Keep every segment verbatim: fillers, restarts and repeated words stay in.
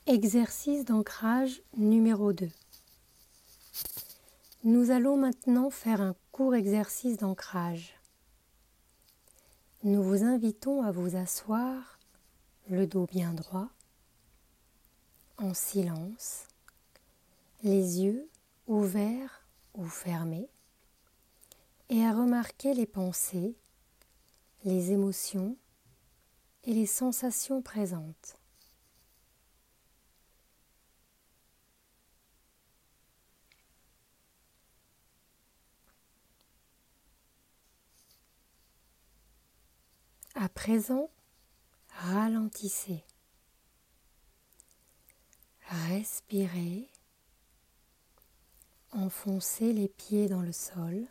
Exercice d'ancrage numéro deux. Nous allons maintenant faire un court exercice d'ancrage. Nous vous invitons à vous asseoir, le dos bien droit, en silence, les yeux ouverts ou fermés, et à remarquer les pensées, les émotions et les sensations présentes. À présent, ralentissez. Respirez. Enfoncez les pieds dans le sol.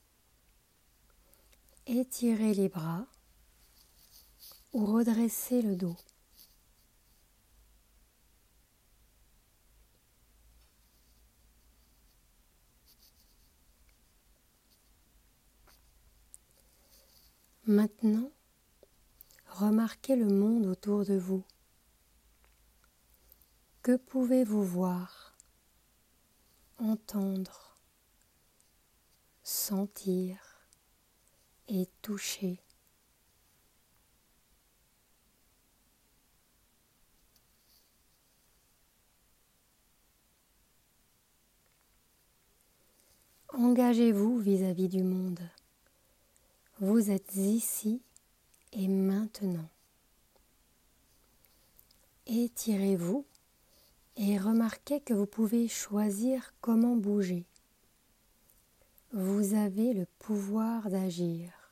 Étirez les bras ou redressez le dos. Maintenant, remarquez le monde autour de vous. Que pouvez-vous voir, entendre, sentir et toucher? Engagez-vous vis-à-vis du monde. Vous êtes ici et maintenant. Étirez-vous et remarquez que vous pouvez choisir comment bouger. Vous avez le pouvoir d'agir.